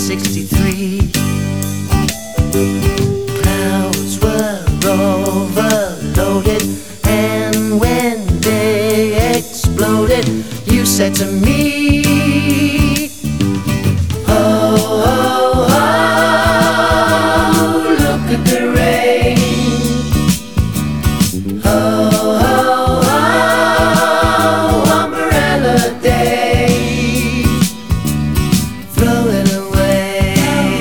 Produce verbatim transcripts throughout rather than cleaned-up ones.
sixty-three. Clouds were overloaded, and when they exploded, you said to me, oh, oh, oh, look at the rain. Oh, oh, oh, umbrella day. Throw it away.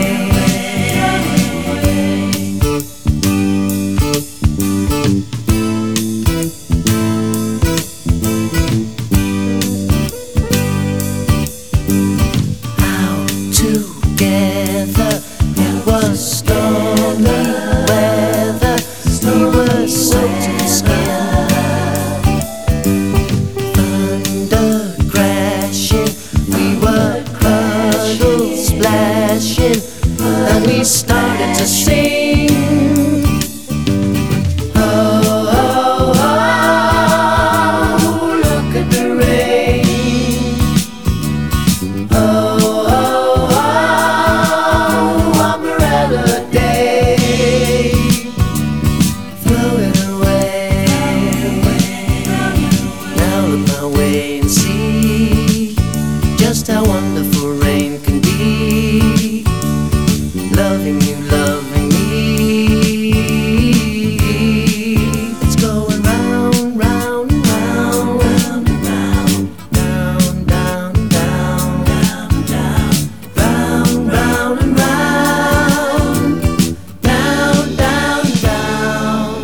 Out together, it was stormy weather. We were soaked in skin. Thunder crashing, we were puddles splashing, and we started to sing. Oh, oh, oh, look at the rain. Oh, oh, oh, umbrella day. Throw it away. Now look my way and see just how wonderful rain can be. Loving you, loving me. It's going round, round, and round, round and round, down, down, down, down, down, round, round and round, down, down, down.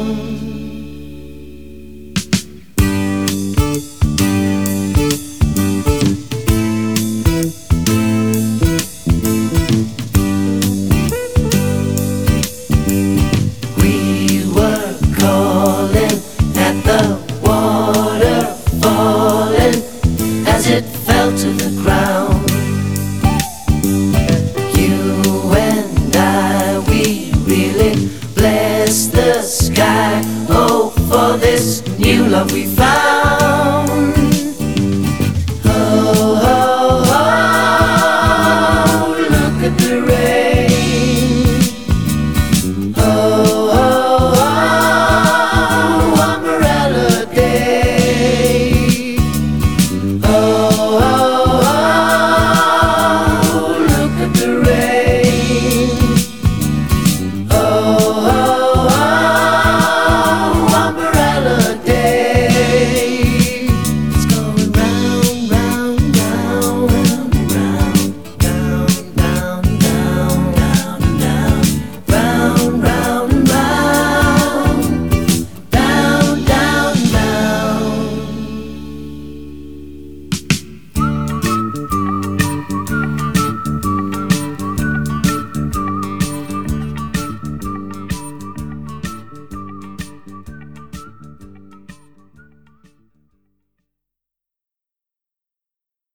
We were calling at the water falling as it fell to the ground. You and I, we really blessed the sky. Oh, for this new love we found.